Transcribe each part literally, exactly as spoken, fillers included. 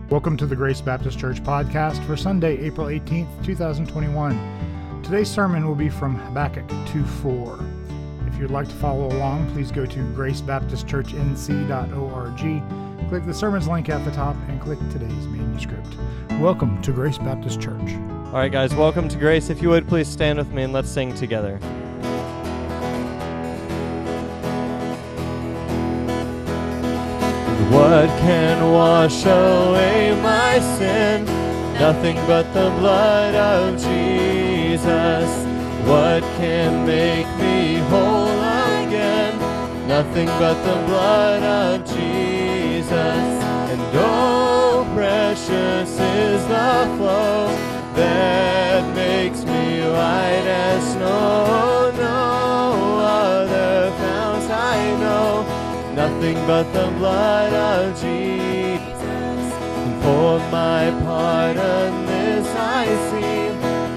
Welcome to the Grace Baptist Church podcast for Sunday, April eighteenth, twenty twenty-one. Today's sermon will be from Habakkuk two four. If you'd like to follow along, please go to grace baptist church n c dot org, click the sermons link at the top, and click today's manuscript. Welcome to Grace Baptist Church. All right, guys, welcome to Grace. If you would, please stand with me and let's sing together. What can wash away my sin? Nothing but the blood of Jesus. What can make me whole again? Nothing but the blood of Jesus. And oh, precious is the flow that makes me white as snow. No other fount I know. Nothing but the blood of Jesus. And for my pardon this I sing.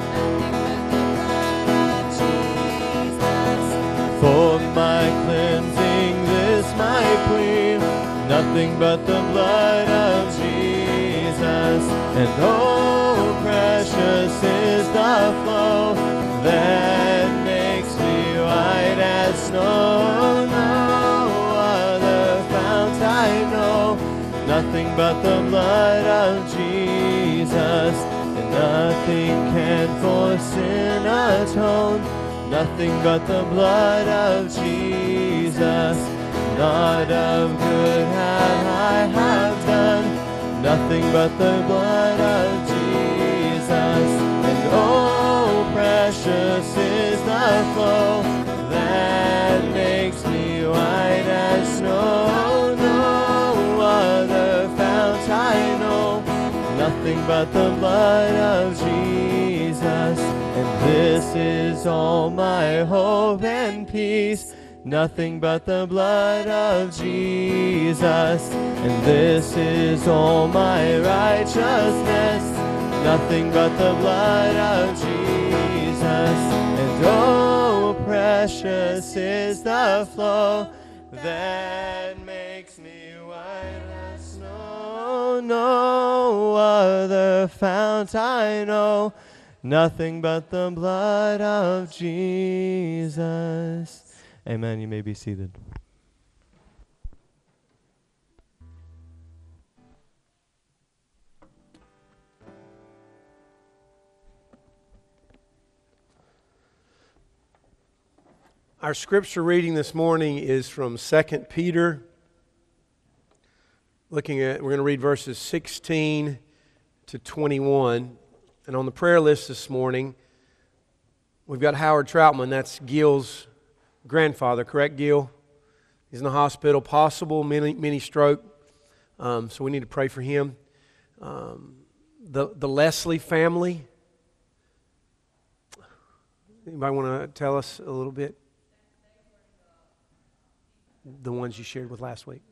For my cleansing this my plea. Nothing but the blood of Jesus. And oh, precious is the flow that makes me white as snow. I know nothing but the blood of Jesus, and nothing can for sin atone. Nothing but the blood of Jesus. Not of good have I have done. Nothing but the blood of Jesus. And oh, precious is the flow that makes me white as snow. I know nothing but the blood of Jesus, and this is all my hope and peace. Nothing but the blood of Jesus, and this is all my righteousness. Nothing but the blood of Jesus, and oh, precious is the flow that makes me white as snow. No other fount I know. Nothing but the blood of Jesus. Amen. You may be seated. Our scripture reading this morning is from Second Peter. Looking at, we're going to read verses sixteen to twenty-one. And on the prayer list this morning, we've got Howard Troutman. That's Gil's grandfather, correct, Gil? He's in the hospital, possible mini, mini stroke. Um, so we need to pray for him. Um, the, the Leslie family. Anybody want to tell us a little bit? The ones you shared with last week.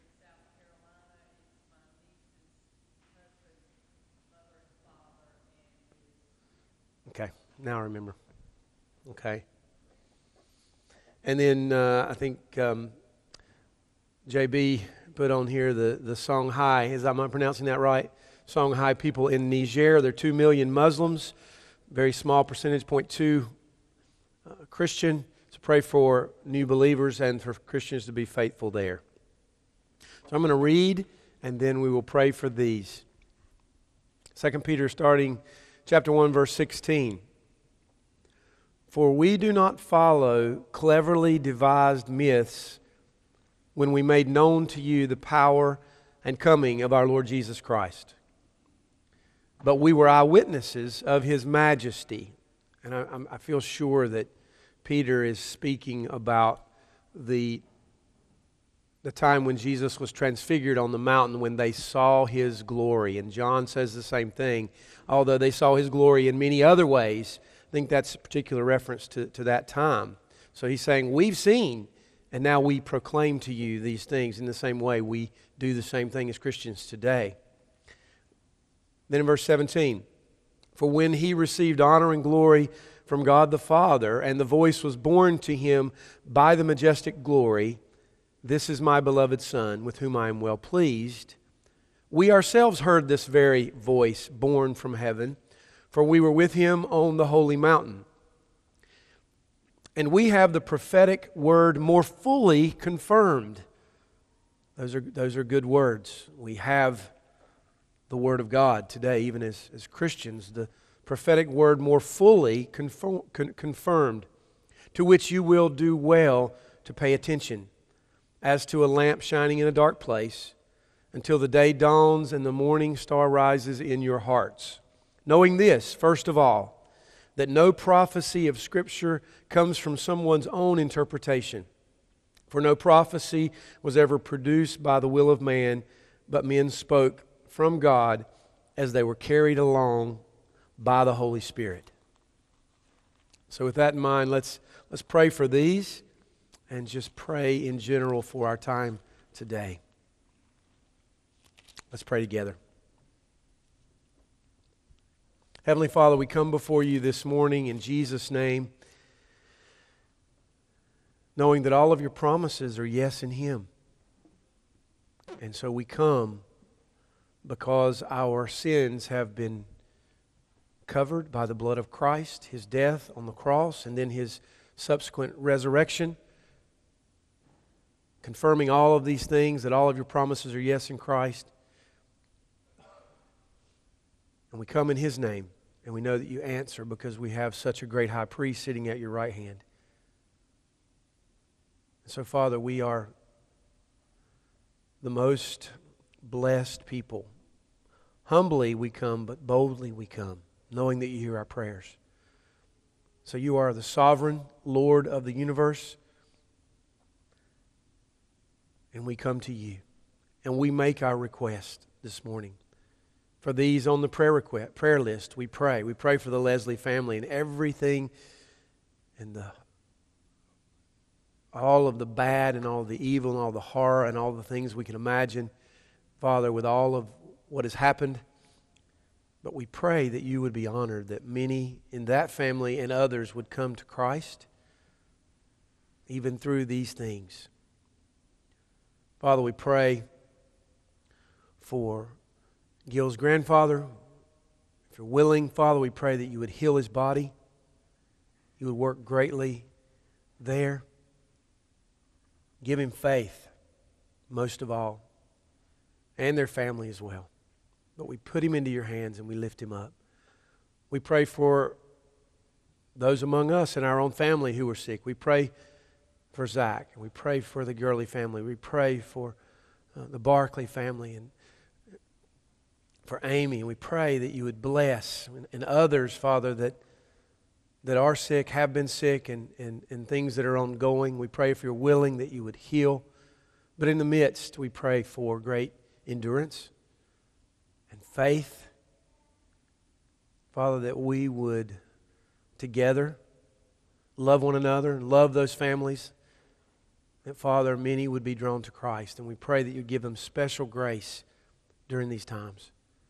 Okay, now I remember. Okay. And then uh, I think um, J B put on here the, the Songhai. Is am I pronouncing that right? Songhai people in Niger. There are two million Muslims, very small percentage, zero point two uh, Christian. So pray for new believers and for Christians to be faithful there. So I'm going to read, and then we will pray for these. Second Peter, starting chapter one, verse sixteen. For we do not follow cleverly devised myths when we made known to you the power and coming of our Lord Jesus Christ. But we were eyewitnesses of His majesty. And I, I feel sure that Peter is speaking about the, the time when Jesus was transfigured on the mountain when they saw His glory. And John says the same thing. Although they saw His glory in many other ways, I think that's a particular reference to, to that time. So he's saying, we've seen, and now we proclaim to you these things in the same way we do the same thing as Christians today. Then in verse seventeen, for when He received honor and glory from God the Father, and the voice was borne to Him by the majestic glory, this is my beloved Son, with whom I am well pleased. We ourselves heard this very voice born from heaven, for we were with him on the holy mountain. And we have the prophetic word more fully confirmed. Those are, those are good words. We have the Word of God today, even as, as Christians, the prophetic word more fully confirm, con, confirmed, to which you will do well to pay attention, as to a lamp shining in a dark place, until the day dawns and the morning star rises in your hearts. Knowing this, first of all, that no prophecy of Scripture comes from someone's own interpretation. For no prophecy was ever produced by the will of man, but men spoke from God as they were carried along by the Holy Spirit. So with that in mind, let's, let's pray for these and just pray in general for our time today. Let's pray together. Heavenly Father, we come before you this morning in Jesus' name, knowing that all of your promises are yes in Him. And so we come because our sins have been covered by the blood of Christ, His death on the cross, and then His subsequent resurrection, confirming all of these things, that all of your promises are yes in Christ. And we come in His name, and we know that you answer because we have such a great high priest sitting at your right hand. And so, Father, we are the most blessed people. Humbly we come, but boldly we come, knowing that you hear our prayers. So you are the sovereign Lord of the universe, and we come to you, and we make our request this morning. For these on the prayer request, prayer list, we pray. We pray for the Leslie family and everything and the all of the bad and all the evil and all the horror and all the things we can imagine, Father, with all of what has happened. But we pray that you would be honored, that many in that family and others would come to Christ, even through these things. Father, we pray for Gil's grandfather. If you're willing, Father, we pray that you would heal his body. You would work greatly there. Give him faith, most of all, and their family as well. But we put him into your hands and we lift him up. We pray for those among us in our own family who are sick. We pray for Zach. We pray for the Gurley family. We pray for uh, the Barkley family and for Amy. And we pray that you would bless and, and others, Father, that that are sick, have been sick, and, and, and things that are ongoing. We pray if you're willing that you would heal. But in the midst, we pray for great endurance and faith. Father, that we would together love one another and love those families. That, Father, many would be drawn to Christ. And we pray that you give them special grace during these times.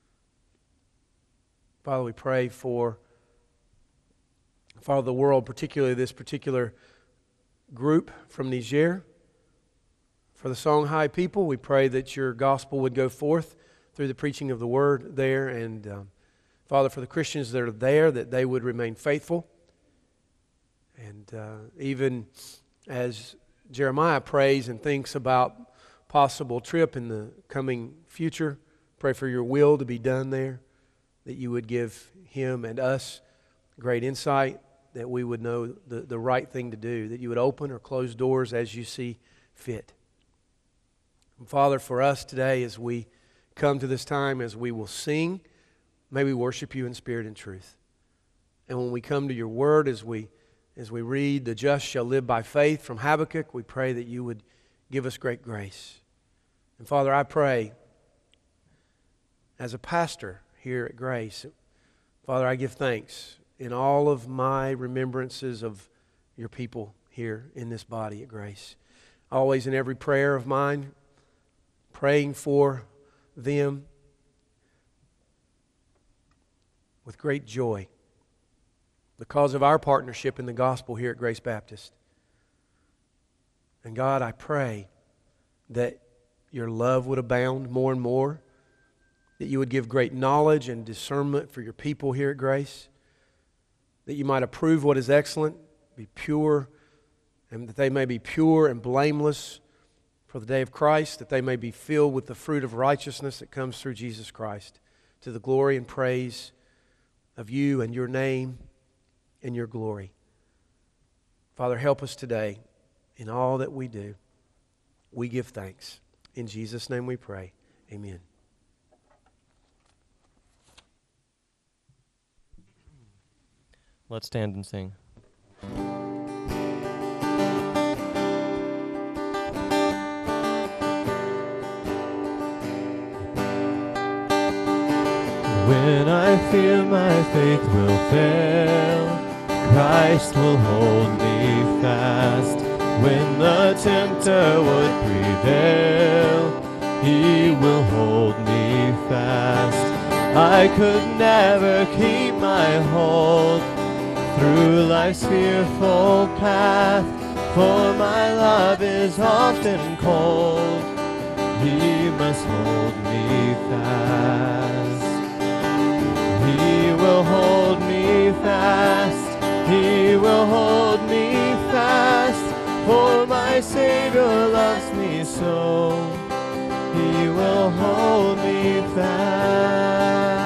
Father, we pray for Father, the world, particularly this particular group from Niger. For the Songhai people, we pray that your gospel would go forth through the preaching of the word there. And um, Father, for the Christians that are there, that they would remain faithful. And uh, even as Jeremiah prays and thinks about possible trip in the coming future, pray for your will to be done there, that you would give him and us great insight, that we would know the, the right thing to do, that you would open or close doors as you see fit. And Father, for us today, as we come to this time, as we will sing, may we worship you in spirit and truth. And when we come to your word, as we as we read, the just shall live by faith from Habakkuk, we pray that you would give us great grace. And Father, I pray, as a pastor here at Grace, Father, I give thanks in all of my remembrances of your people here in this body at Grace. Always in every prayer of mine, praying for them with great joy because of our partnership in the gospel here at Grace Baptist. And God, I pray that your love would abound more and more that you would give great knowledge and discernment for your people here at Grace, that you might approve what is excellent, be pure, and that they may be pure and blameless for the day of Christ, that they may be filled with the fruit of righteousness that comes through Jesus Christ, to the glory and praise of you and your name and your glory. Father, help us today in all that we do. We give thanks. In Jesus' name we pray. Amen. Let's stand and sing. When I fear my faith will fail, Christ will hold me fast. When the tempter would prevail, He will hold me fast. I could never keep my hold through life's fearful path, for my love is often cold. He must hold me fast. He will hold me fast. He will hold me fast, for my Savior loves me so. He will hold me fast.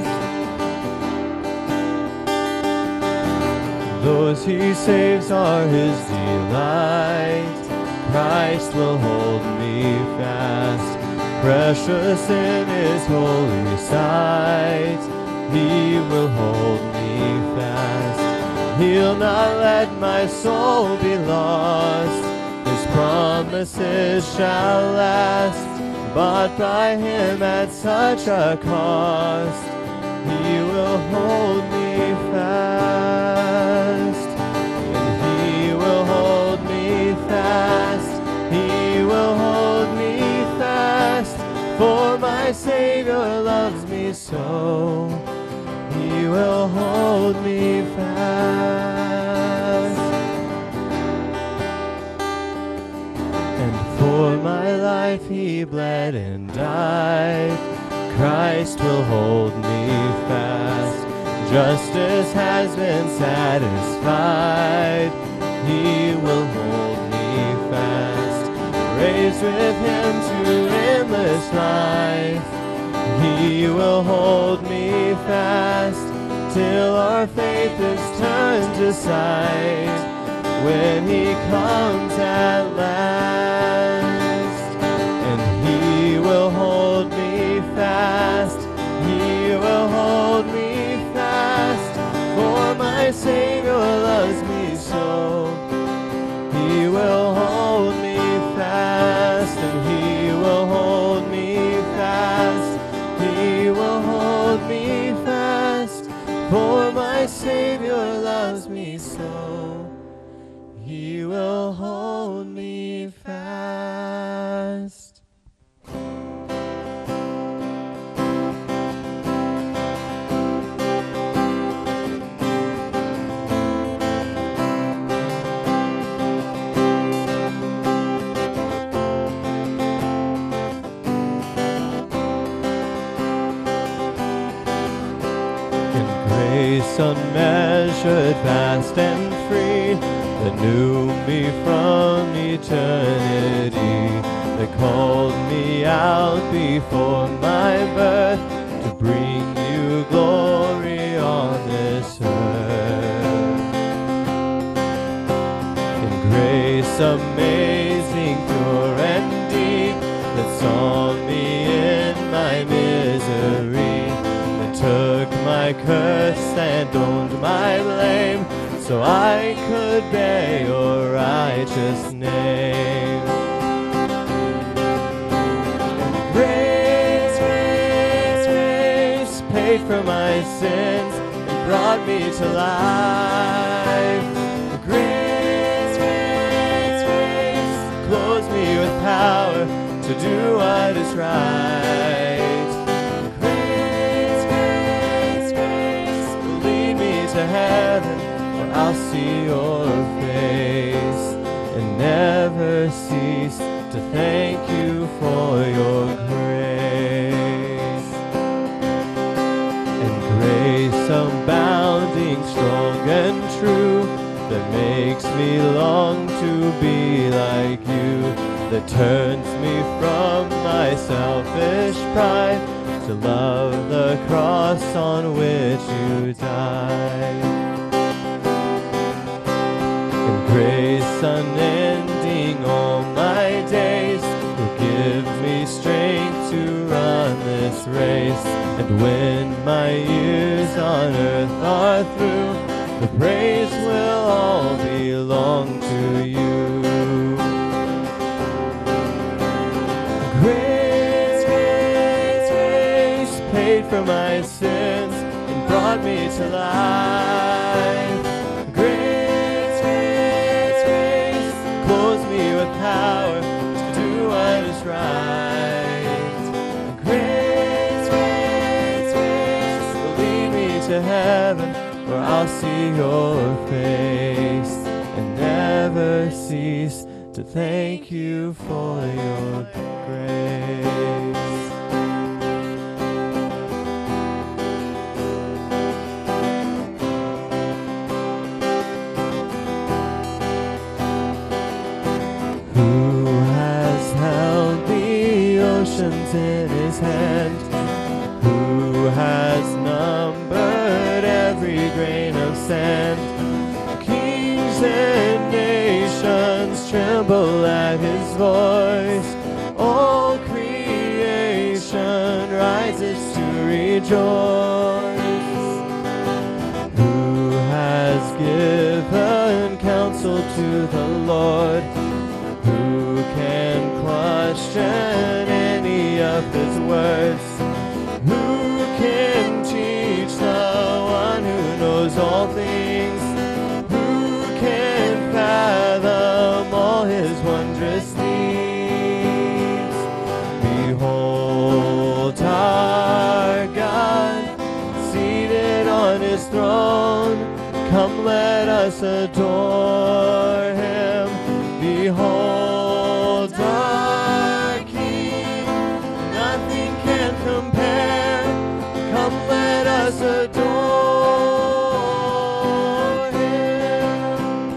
Those He saves are His delight. Christ will hold me fast. Precious in His holy sight, He will hold me fast. He'll not let my soul be lost. His promises shall last, bought by Him at such a cost. He will hold me fast. And He will hold me fast. He will hold me fast, for my Savior loves me so. He will hold me fast. And for my life He bled and died. Christ will hold me fast. Justice has been satisfied. He will hold me fast. Raised with Him to endless life, He will hold me fast, till our faith is turned to sight, when He comes at last. And He will hold me fast. He will hold me fast, for my Savior loves me so. He will hold me fast, and He will hold me fast. He will hold me fast, for my Savior loves me so. He will hold me fast. Grace unmeasured, vast and free, that knew me from eternity, that called me out before my birth, to bring you glory on this earth. In grace amazing, pure and deep, that saw me in my misery, that took my curse and owned my blame, so I could bear your righteous name. And grace, grace, grace paid for my sins and brought me to life. Grace, grace, grace clothes me with power to do what is right. To heaven, where I'll see your face, and never cease to thank you for your grace. abounding, strong and true, that makes me long to be like you, that turns me from my selfish pride to love the cross on which you died. In grace unending all my days, you give me strength to run this race. And when my years on earth are through, the praise will all belong to you. Grace, grace paid for my sins and brought me to life. Grace, grace, grace clothes me with power to do what is right. Grace, grace, grace will lead me to heaven, where I'll see your face and never cease to thank you for your grace. Who has held the oceans in his hand? Who has numbered every grain of sand? Kings and nations tremble at his voice. All creation rises to rejoice. Who has given counsel to the Lord? Who can question any of his words? Who can teach the one who knows all things? Who can fathom all his wondrous deeds? Behold our God, seated on his throne. Come, let us adore him. Behold our King, nothing can compare. Come, let us adore him.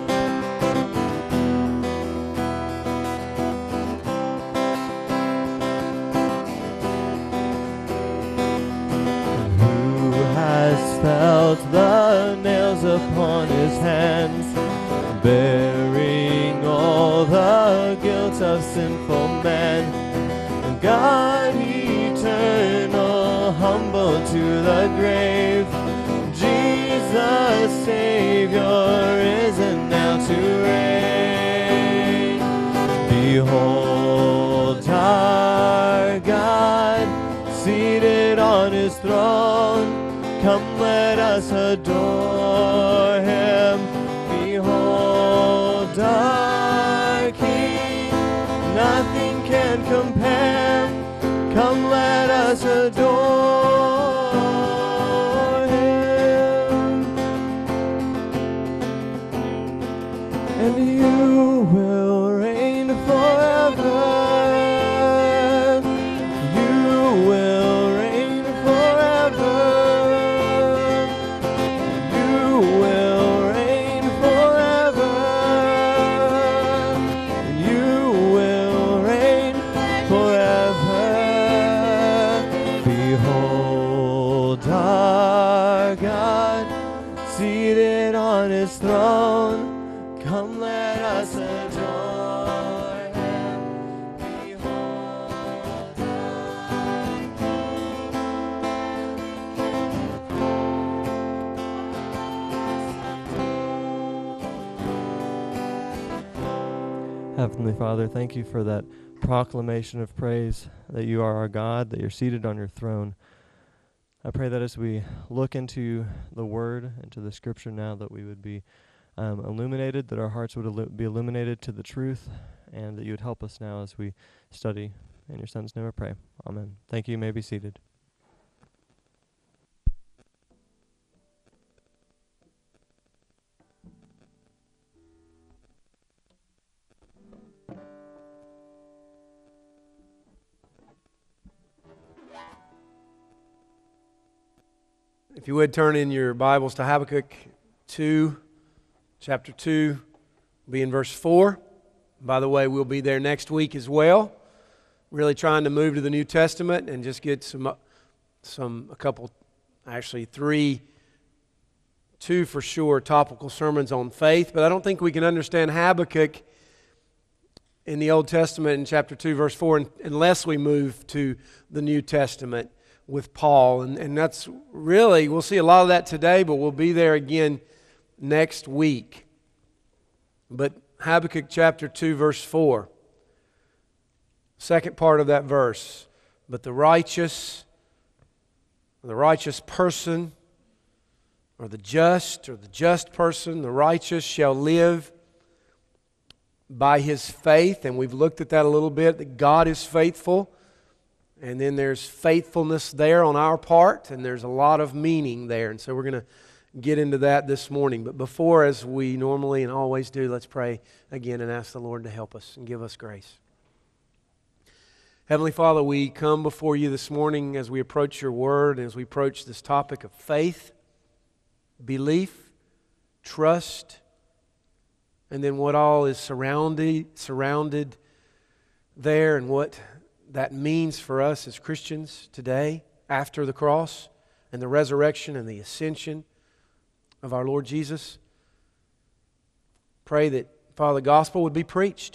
Who has felt the nails upon his hands, bearing all the guilt of sinful man? God eternal, humble to the grave, Jesus Savior, risen now to reign. Behold our God, seated on his throne. Come, let us adore him. Behold our King, nothing can compare. Come, let us adore him. And you will reign forever. You will reign forever. You will reign forever. You will reign forever. Behold our God, seated on his throne. Come, let us adore him. Behold Heavenly Father, thank you for that proclamation of praise, that you are our God, that you're seated on your throne. I pray that as we look into the Word, into the Scripture now, that we would be um, illuminated, that our hearts would illu- be illuminated to the truth, and that you would help us now as we study. In your Son's name I pray. Amen. Thank you. You may be seated. If you would turn in your Bibles to Habakkuk two, chapter two, be in verse four. By the way, we'll be there next week as well. Really trying to move to the New Testament and just get some, some a couple, actually three, two for sure, topical sermons on faith. But I don't think we can understand Habakkuk in the Old Testament in chapter two, verse four, unless we move to the New Testament with Paul. And, and that's really, we'll see a lot of that today, but we'll be there again next week. But Habakkuk chapter two, verse four, second part of that verse. But the righteous, the righteous person, or the just, or the just person, the righteous shall live by his faith. And we've looked at that a little bit, that God is faithful. And then there's faithfulness there on our part, and there's a lot of meaning there. And so we're going to get into that this morning. But before, as we normally and always do, let's pray again and ask the Lord to help us and give us grace. Heavenly Father, we come before you this morning as we approach your word, and as we approach this topic of faith, belief, trust, and then what all is surrounded, surrounded there, and what that means for us as Christians today after the cross and the resurrection and the ascension of our Lord Jesus. Pray that, Father, the gospel would be preached.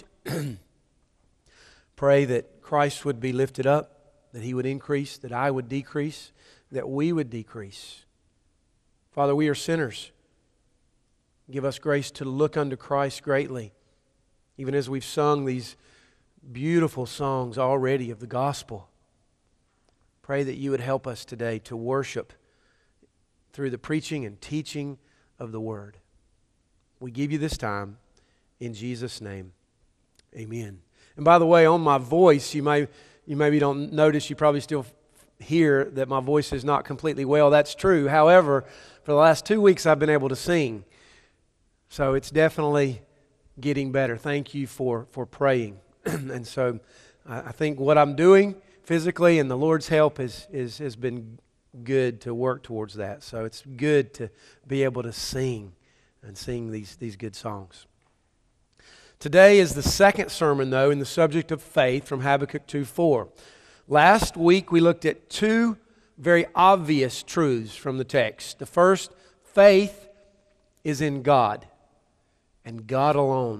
Pray that Christ would be lifted up, that He would increase, that I would decrease, that we would decrease. Father, we are sinners. Give us grace to look unto Christ greatly, even as we've sung these beautiful songs already of the gospel. Pray that you would help us today to worship through the preaching and teaching of the Word. We give you this time in Jesus' name. Amen. And by the way, on my voice, you may you maybe don't notice, you probably still hear that my voice is not completely well. That's true. However, for the last two weeks I've been able to sing. So it's definitely getting better. Thank you for, for praying. And so I think what I'm doing physically and the Lord's help is, is, has been good to work towards that. So it's good to be able to sing and sing these, these good songs. Today is the second sermon, though, in the subject of faith from Habakkuk two four. Last week we looked at two very obvious truths from the text. The first, faith is in God and God alone.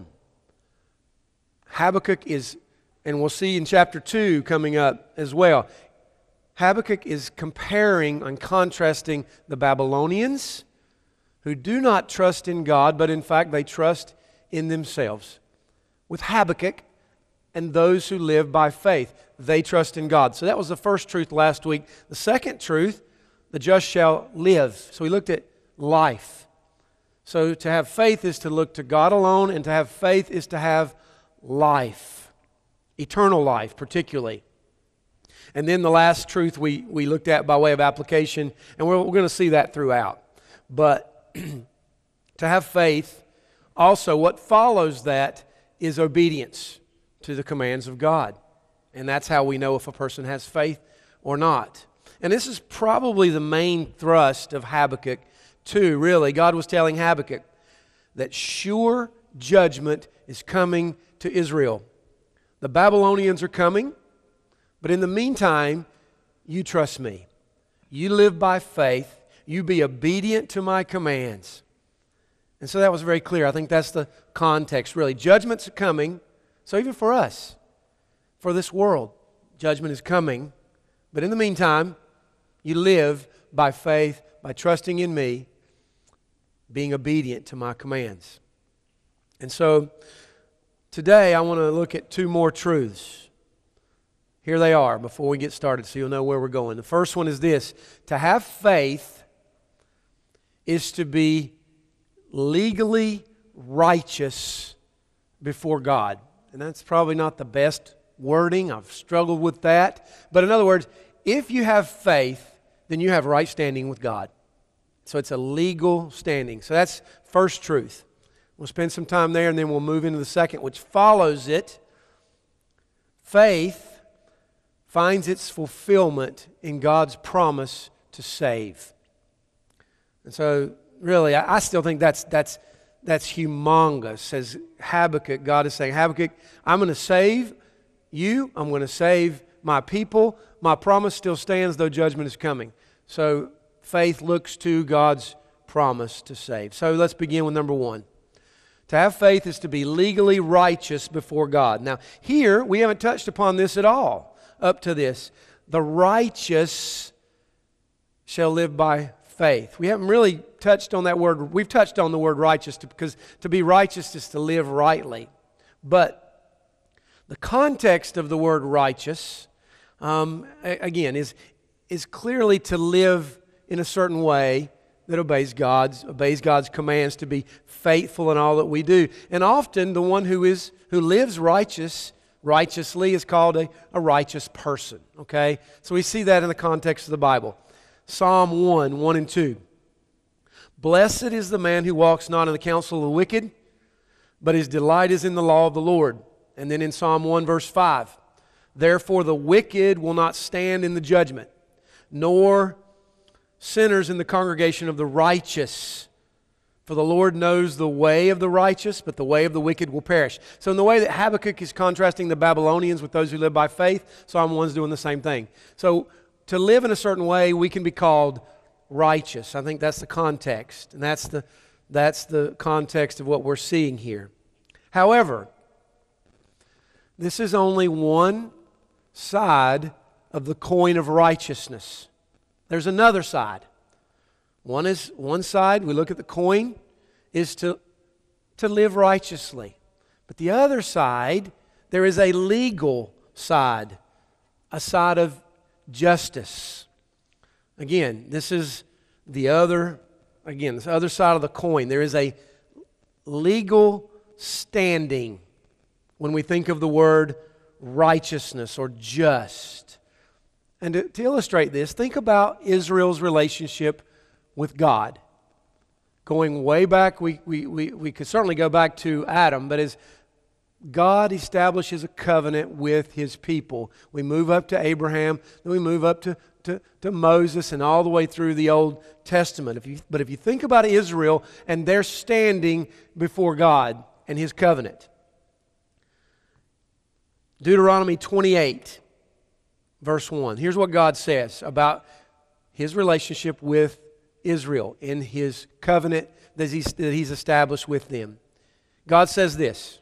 Habakkuk is, and we'll see in chapter two coming up as well, Habakkuk is comparing and contrasting the Babylonians who do not trust in God, but in fact they trust in themselves, with Habakkuk and those who live by faith. They trust in God. So that was the first truth last week. The second truth, the just shall live. So we looked at life. So to have faith is to look to God alone, and to have faith is to have life, eternal life particularly. And then the last truth we, we looked at by way of application, and we're, we're going to see that throughout. But to have faith, also what follows that is obedience to the commands of God. And that's how we know if a person has faith or not. And this is probably the main thrust of Habakkuk two, really. God was telling Habakkuk that sure judgment is coming to Israel. The Babylonians are coming, but in the meantime, you trust me. You live by faith. You be obedient to my commands. And so that was very clear. I think that's the context, really. Judgment's coming. So even for us, for this world, judgment is coming. But in the meantime, you live by faith, by trusting in me, being obedient to my commands. And so today I want to look at two more truths. Here they are before we get started so you'll know where we're going. The first one is this: to have faith is to be legally righteous before God. And that's probably not the best wording. I've struggled with that. But in other words, if you have faith, then you have right standing with God. So it's a legal standing. So that's first truth. We'll spend some time there and then we'll move into the second, which follows it. Faith finds its fulfillment in God's promise to save. And so, really, I, I still think that's that's that's humongous. As Habakkuk, God is saying, Habakkuk, I'm going to save you. I'm going to save my people. My promise still stands, though judgment is coming. So, faith looks to God's promise to save. So, let's begin with number one. To have faith is to be legally righteous before God. Now, here, we haven't touched upon this at all up to this. The righteous shall live by faith. We haven't really touched on that word. We've touched on the word righteous to, because to be righteous is to live rightly. But the context of the word righteous, um, again, is, is clearly to live in a certain way that obeys God's obeys God's commands, to be faithful in all that we do. And often the one who is who lives righteous righteously is called a, a righteous person. Okay? So we see that in the context of the Bible. Psalm one, one and two. Blessed is the man who walks not in the counsel of the wicked, but his delight is in the law of the Lord. And then in Psalm one, verse five. Therefore the wicked will not stand in the judgment, nor sinners in the congregation of the righteous. For the Lord knows the way of the righteous, but the way of the wicked will perish. So in the way that Habakkuk is contrasting the Babylonians with those who live by faith, Psalm one is doing the same thing. So to live in a certain way, we can be called righteous. I think that's the context, and that's the, that's the context of what we're seeing here. However, this is only one side of the coin of righteousness. There's another side. One is one side, we look at the coin, is to, to live righteously. But the other side, there is a legal side, a side of justice. Again, this is the other, again, this other side of the coin. There is a legal standing when we think of the word righteousness or just. And to, to illustrate this, think about Israel's relationship with God. Going way back, we, we, we, we could certainly go back to Adam, but as God establishes a covenant with His people, we move up to Abraham, then we move up to, to, to Moses and all the way through the Old Testament. If you, but if you think about Israel and their standing before God and His covenant, Deuteronomy twenty-eight, verse one. Here's what God says about His relationship with Israel in His covenant that He's, that he's established with them. God says this: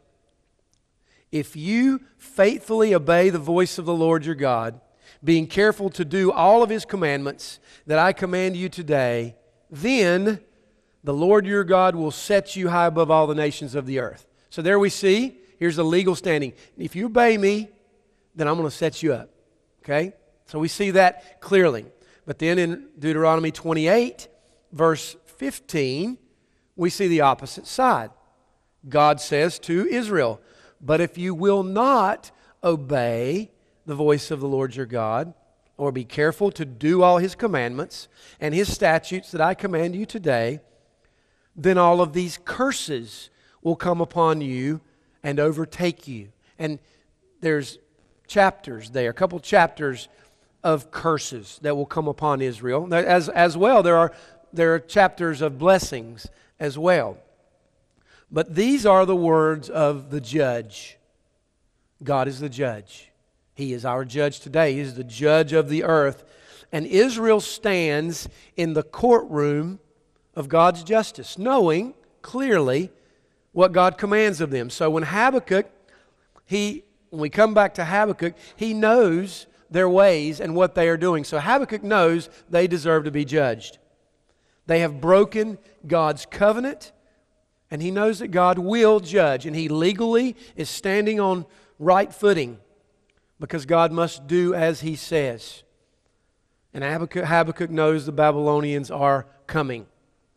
if you faithfully obey the voice of the Lord your God, being careful to do all of His commandments that I command you today, then the Lord your God will set you high above all the nations of the earth. So there we see, here's the legal standing. If you obey me, then I'm going to set you up. Okay? So we see that clearly. But then in Deuteronomy twenty-eight, verse fifteen, we see the opposite side. God says to Israel, but if you will not obey the voice of the Lord your God, or be careful to do all His commandments and His statutes that I command you today, then all of these curses will come upon you and overtake you. And there's chapters there, a couple chapters of curses that will come upon Israel. As, as well, there are, there are chapters of blessings as well. But these are the words of the judge. God is the judge. He is our judge today. He is the judge of the earth. And Israel stands in the courtroom of God's justice, knowing clearly what God commands of them. So when Habakkuk, he, when we come back to Habakkuk, he knows their ways and what they are doing. So Habakkuk knows they deserve to be judged. They have broken God's covenant, and he knows that God will judge, and he legally is standing on right footing because God must do as He says. And Habakkuk, Habakkuk knows the Babylonians are coming.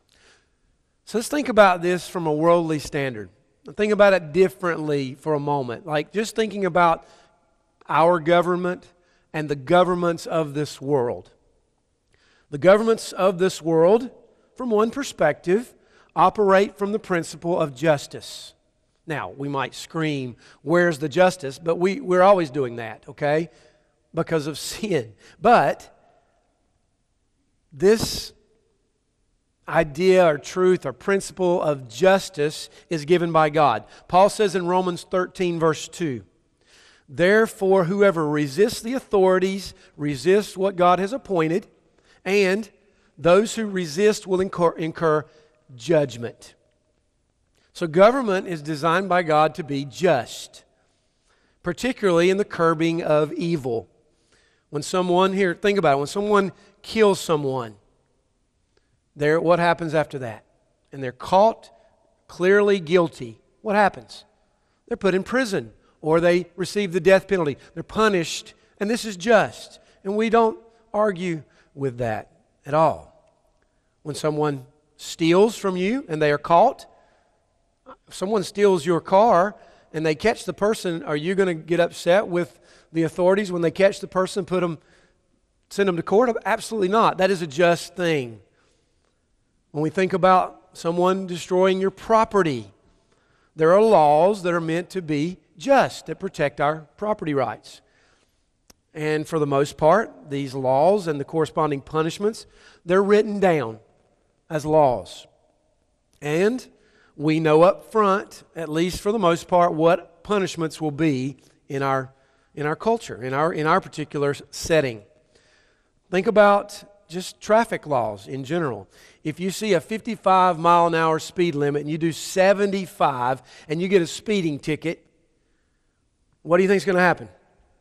So let's think about this from a worldly standard. Think about it differently for a moment. Like just thinking about our government and the governments of this world. The governments of this world, from one perspective, operate from the principle of justice. Now, we might scream, where's the justice? But we, we're always doing that, okay? Because of sin. But this idea or truth or principle of justice is given by God. Paul says in Romans thirteen, verse two, therefore, whoever resists the authorities resists what God has appointed, and those who resist will incur, incur judgment. So government is designed by God to be just, particularly in the curbing of evil. When someone, here, think about it, when someone kills someone, there, what happens after that? And they're caught clearly guilty. What happens? They're put in prison, or they receive the death penalty. They're punished, and this is just. And we don't argue with that at all. When someone steals from you and they are caught, if someone steals your car and they catch the person, are you going to get upset with the authorities when they catch the person, put them, send them to court? Absolutely not. That is a just thing. When we think about someone destroying your property, there are laws that are meant to be just, that protect our property rights. And for the most part, these laws and the corresponding punishments, they're written down as laws. And we know up front, at least for the most part, what punishments will be in our in our culture, in our in our particular setting. Think about just traffic laws in general. If you see a fifty-five mile an hour speed limit and you do seventy-five and you get a speeding ticket, what do you think is going to happen?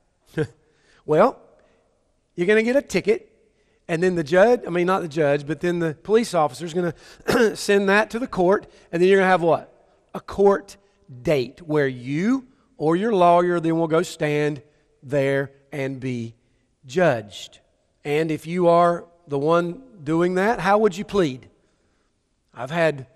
Well, you're going to get a ticket, and then the judge, I mean not the judge, but then the police officer is going to send that to the court, and then you're going to have what? A court date where you or your lawyer then will go stand there and be judged. And if you are the one doing that, how would you plead? I've had,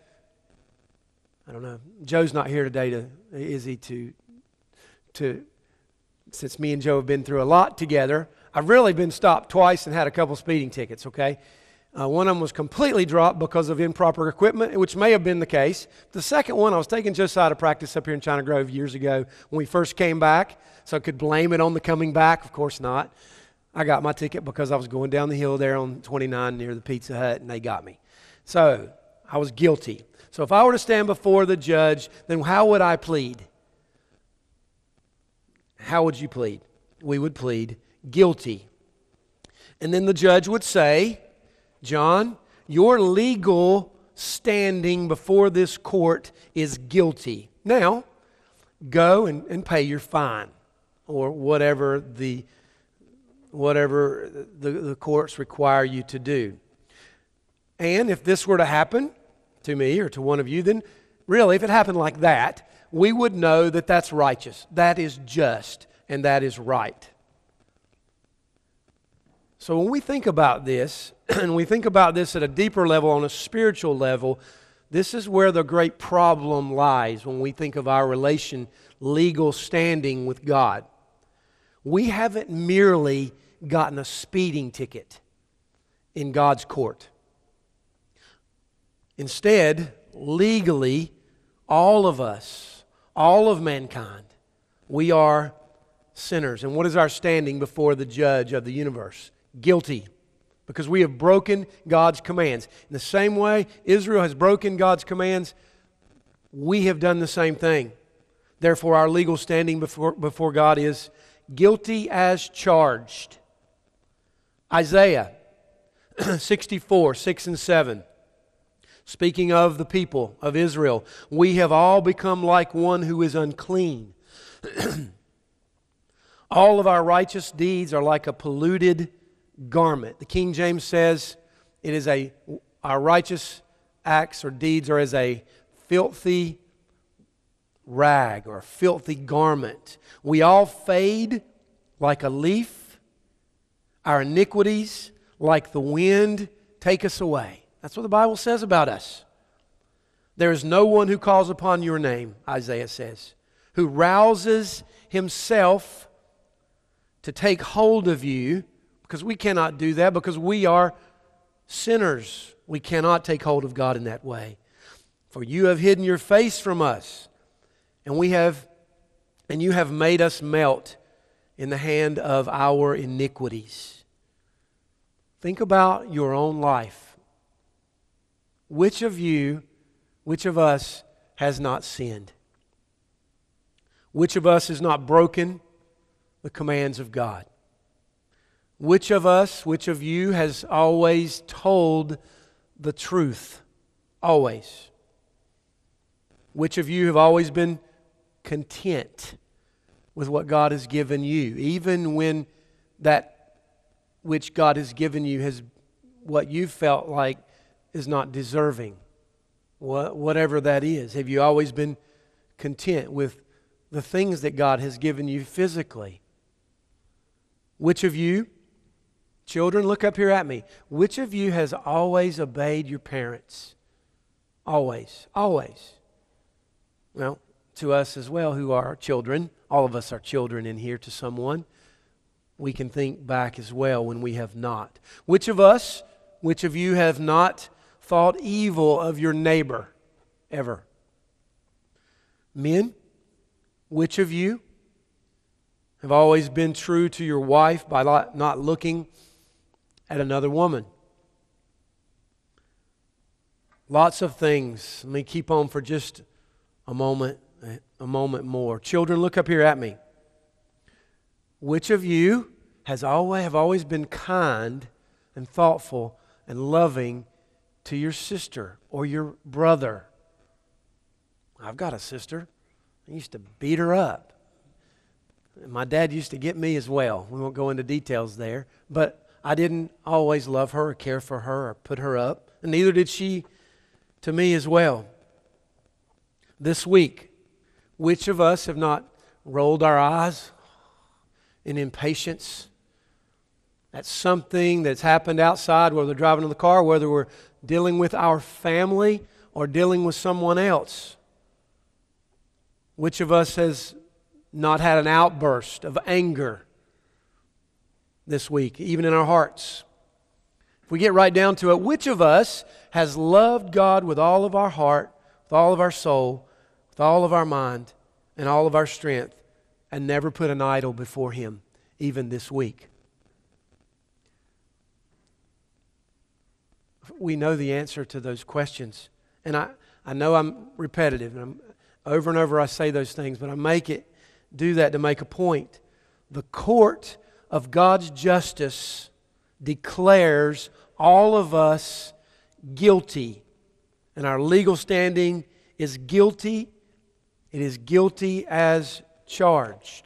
I don't know, Joe's not here today, to, is he, to, to, since me and Joe have been through a lot together, I've really been stopped twice and had a couple speeding tickets, okay? Uh, one of them was completely dropped because of improper equipment, which may have been the case. The second one, I was taking Josiah to practice up here in China Grove years ago when we first came back, so I could blame it on the coming back. Of course not. I got my ticket because I was going down the hill there on twenty-nine near the Pizza Hut, and they got me. So I was guilty. So if I were to stand before the judge, then how would I plead? How would you plead? We would plead guilty. And then the judge would say, John, your legal standing before this court is guilty. Now, go and, and pay your fine, or whatever the whatever the, the courts require you to do. And if this were to happen to me or to one of you, then really, if it happened like that, we would know that that's righteous, that is just, and that is right. So when we think about this, and we think about this at a deeper level, on a spiritual level, this is where the great problem lies when we think of our relation, legal standing with God. We haven't merely gotten a speeding ticket in God's court. Instead, legally, all of us, all of mankind, we are sinners. And what is our standing before the judge of the universe? Guilty, because we have broken God's commands. In the same way Israel has broken God's commands, we have done the same thing. Therefore, our legal standing before, before God is guilty as charged. Isaiah sixty-four, six and seven. Speaking of the people of Israel, we have all become like one who is unclean. All of our righteous deeds are like a polluted garment. The King James says it is a our righteous acts or deeds are as a filthy rag or a filthy garment. We all fade like a leaf. Our iniquities, like the wind, take us away. That's what the Bible says about us. There is no one who calls upon your name, Isaiah says, who rouses himself to take hold of you, because we cannot do that, because we are sinners. We cannot take hold of God in that way. For you have hidden your face from us, and we have, and you have made us melt in the hand of our iniquities. Think about your own life. which of you, which of us has not sinned? Which of us has not broken the commands of God? Which of us, which of you has always told the truth? Always. Which of you have always been content with what God has given you, even when that which God has given you has what you felt like is not deserving? What, whatever that is. Have you always been content with the things that God has given you physically? Which of you, children, look up here at me. Which of you has always obeyed your parents? Always. Always. Well, to us as well who are children, all of us are children in here to someone. We can think back as well when we have not. Which of us, which of you have not thought evil of your neighbor ever? Men, which of you have always been true to your wife by not looking at another woman? Lots of things. Let me keep on for just a moment, a moment more. Children, look up here at me. Which of you has always have always been kind and thoughtful and loving to your sister or your brother? I've got a sister. I used to beat her up. My dad used to get me as well. We won't go into details there. But I didn't always love her or care for her or put her up. And neither did she to me as well. This week, which of us have not rolled our eyes in impatience at something that's happened outside, whether we're driving in the car, whether we're dealing with our family or dealing with someone else? Which of us has not had an outburst of anger this week, even in our hearts? If we get right down to it, which of us has loved God with all of our heart, with all of our soul, with all of our mind, and all of our strength, and never put an idol before Him, even this week? We know the answer to those questions. And I, I know I'm repetitive, and I'm, over and over I say those things, but I make it, do that to make a point. The court of God's justice declares all of us guilty. And our legal standing is guilty. It is guilty as charged.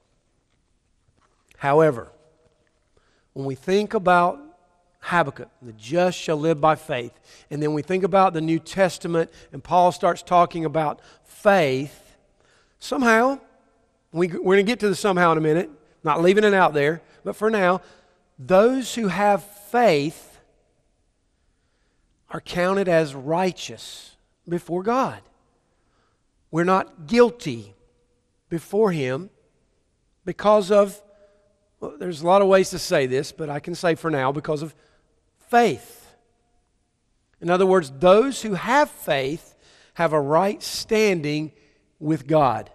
However, when we think about Habakkuk, the just shall live by faith, and then we think about the New Testament and Paul starts talking about faith, somehow, we, we're going to get to the somehow in a minute, not leaving it out there, but for now, those who have faith are counted as righteous before God. We're not guilty before Him because of, well, there's a lot of ways to say this, but I can say for now, because of faith. In other words, those who have faith have a right standing with God.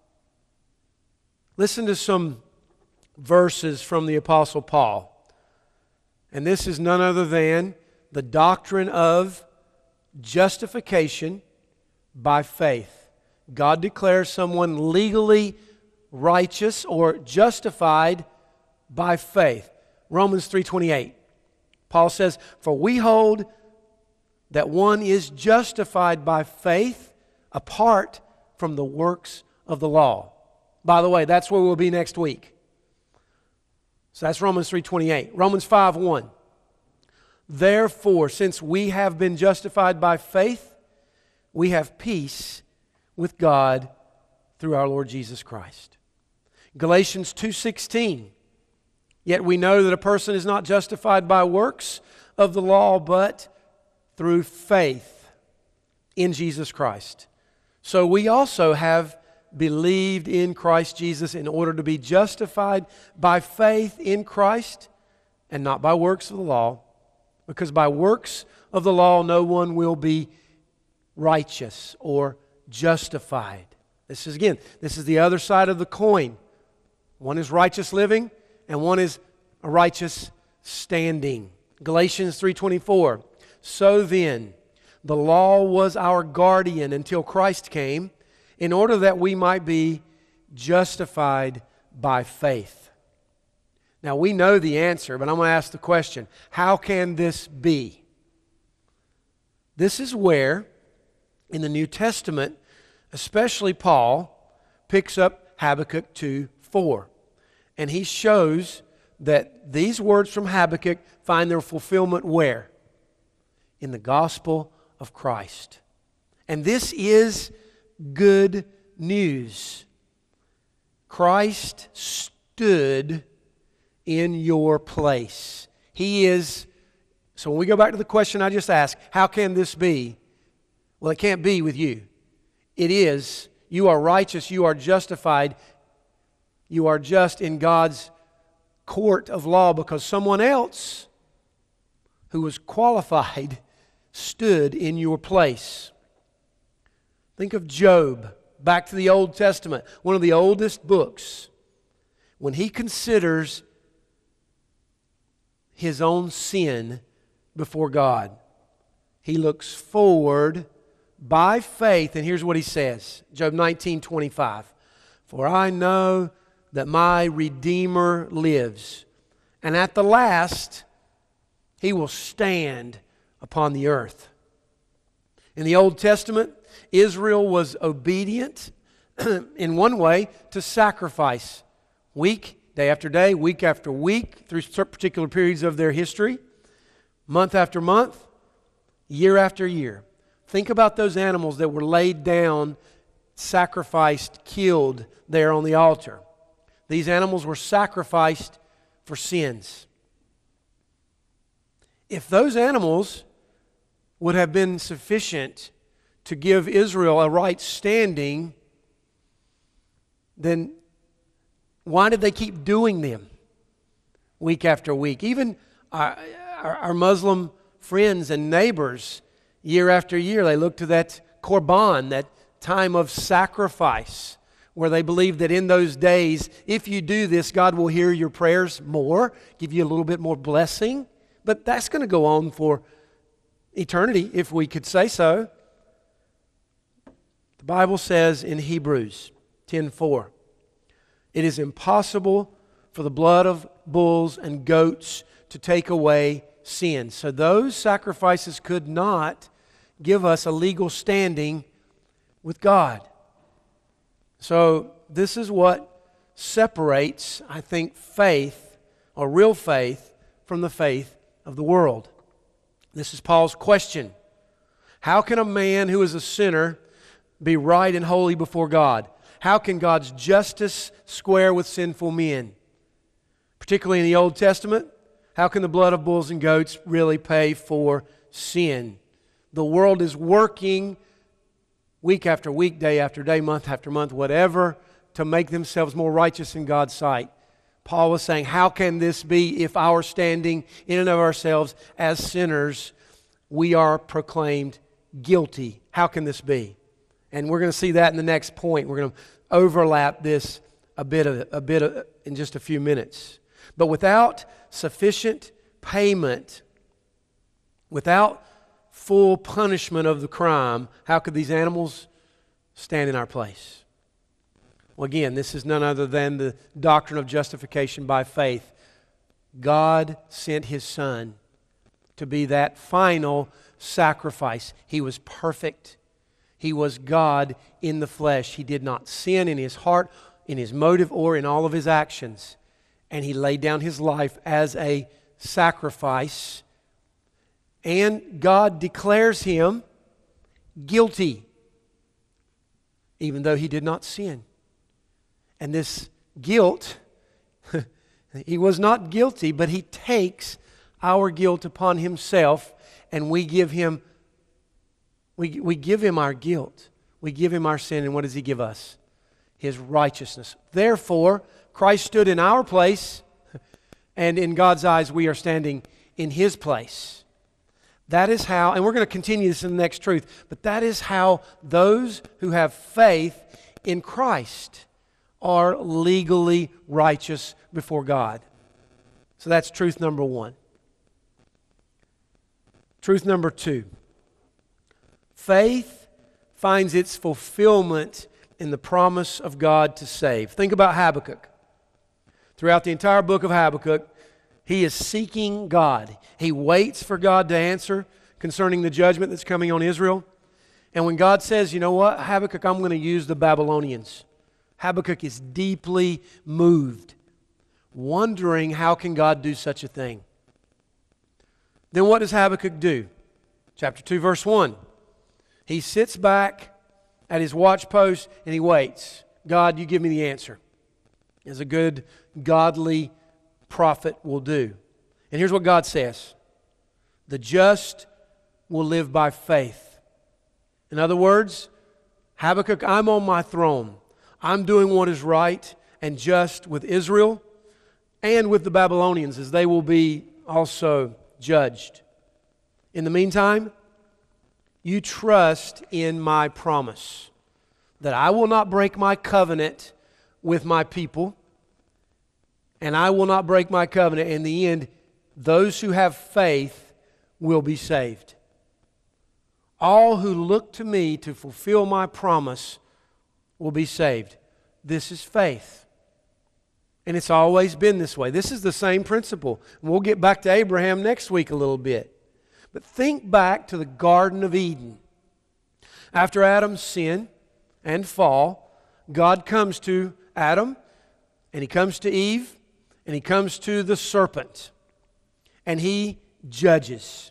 Listen to some verses from the Apostle Paul. And this is none other than the doctrine of justification by faith. God declares someone legally righteous or justified by faith. Romans three twenty-eight. Paul says, "For we hold that one is justified by faith apart from the works of the law." By the way, that's where we'll be next week. So that's Romans three twenty-eight. Romans five one. "Therefore, since we have been justified by faith, we have peace with God through our Lord Jesus Christ." Galatians two sixteen. "Yet we know that a person is not justified by works of the law, but through faith in Jesus Christ. So we also have believed in Christ Jesus in order to be justified by faith in Christ and not by works of the law, because by works of the law no one will be righteous or justified." This is, again, this is the other side of the coin. One is righteous living and one is a righteous standing. Galatians three twenty-four. "So then, The law was our guardian until Christ came, in order that we might be justified by faith. Now, we know the answer, but I'm going to ask the question, how can this be? This is where, in the New Testament, especially Paul, picks up Habakkuk two four. And he shows that these words from Habakkuk find their fulfillment where? In the gospel of Christ. And this is good news. Christ stood in your place. He is, so when we go back to the question I just asked, how can this be? Well, it can't be with you. It is. You are righteous. You are justified. You are just in God's court of law because someone else who was qualified stood in your place. Think of Job, back to the Old Testament, one of the oldest books. When he considers his own sin before God, he looks forward by faith, and here's what he says, Job nineteen twenty-five. For I know that my Redeemer lives, and at the last he will stand upon the earth. In the Old Testament, Israel was obedient in one way to sacrifice week, day after day, week after week, through particular periods of their history, month after month, year after year. Think about those animals that were laid down, sacrificed, killed there on the altar. These animals were sacrificed for sins. If those animals would have been sufficient to give Israel a right standing, then why did they keep doing them week after week? Even our, our, our Muslim friends and neighbors, year after year, they look to that Korban, that time of sacrifice, where they believe that in those days, if you do this, God will hear your prayers more, give you a little bit more blessing. But that's going to go on for eternity, if we could say so. The Bible says in Hebrews ten four, it is impossible for the blood of bulls and goats to take away sin. So those sacrifices could not give us a legal standing with God. So this is what separates, I think, faith, or real faith, from the faith of the world. This is Paul's question. How can a man who is a sinner be right and holy before God? How can God's justice square with sinful men? Particularly in the Old Testament, how can the blood of bulls and goats really pay for sin? The world is working week after week, day after day, month after month, whatever, to make themselves more righteous in God's sight. Paul was saying, how can this be if our standing in and of ourselves as sinners, we are proclaimed guilty? How can this be? And we're going to see that in the next point. We're going to overlap this a bit of, a bit of, in just a few minutes. But without sufficient payment, without full punishment of the crime, how could these animals stand in our place? Well, again, this is none other than the doctrine of justification by faith. God sent His Son to be that final sacrifice. He was perfect. He was God in the flesh. He did not sin in His heart, in His motive, or in all of His actions. And He laid down His life as a sacrifice. And God declares Him guilty, even though He did not sin. And this guilt, He was not guilty, but He takes our guilt upon Himself, and we give Him, we, we give Him our guilt. We give Him our sin, and what does He give us? His righteousness. Therefore, Christ stood in our place, and in God's eyes, we are standing in His place. That is how, and we're going to continue this in the next truth, but that is how those who have faith in Christ are legally righteous before God. So that's truth number one. Truth number two. Faith finds its fulfillment in the promise of God to save. Think about Habakkuk. Throughout the entire book of Habakkuk, he is seeking God. He waits for God to answer concerning the judgment that's coming on Israel. And when God says, you know what, Habakkuk, I'm going to use the Babylonians, Habakkuk is deeply moved, wondering how can God do such a thing. Then what does Habakkuk do? Chapter two, verse one. He sits back at his watch post and he waits. God, you give me the answer. As a good, godly prophet will do. And here's what God says. The just will live by faith. In other words, Habakkuk, I'm on my throne. I'm doing what is right and just with Israel and with the Babylonians, as they will be also judged. In the meantime, you trust in my promise that I will not break my covenant with my people, and I will not break my covenant. In the end, those who have faith will be saved. All who look to me to fulfill my promise will be saved. This is faith. And it's always been this way. This is the same principle. And we'll get back to Abraham next week a little bit. But think back to the Garden of Eden. After Adam's sin and fall, God comes to Adam, and He comes to Eve, and He comes to the serpent, and He judges.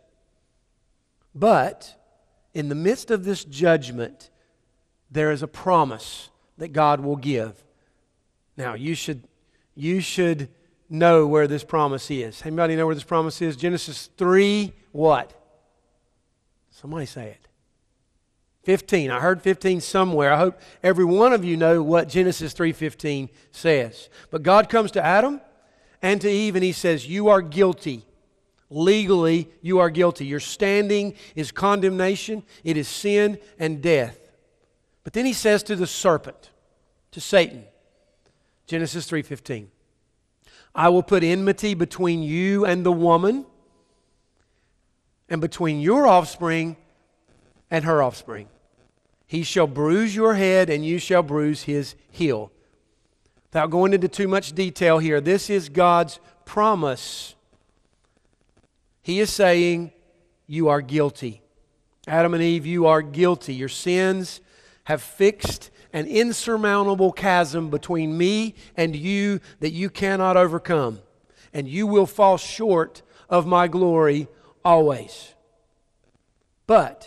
But in the midst of this judgment, there is a promise that God will give. Now, you should, you should know where this promise is. Anybody know where this promise is? Genesis three, what? Somebody say it. fifteen. I heard fifteen somewhere. I hope every one of you know what Genesis three fifteen says. But God comes to Adam and to Eve and He says, you are guilty. Legally, you are guilty. Your standing is condemnation. It is sin and death. But then He says to the serpent, to Satan, Genesis three fifteen, I will put enmity between you and the woman, and between your offspring and her offspring. He shall bruise your head, and you shall bruise his heel. Without going into too much detail here, this is God's promise. He is saying, you are guilty. Adam and Eve, you are guilty. Your sins have fixed an insurmountable chasm between me and you that you cannot overcome. And you will fall short of my glory always. But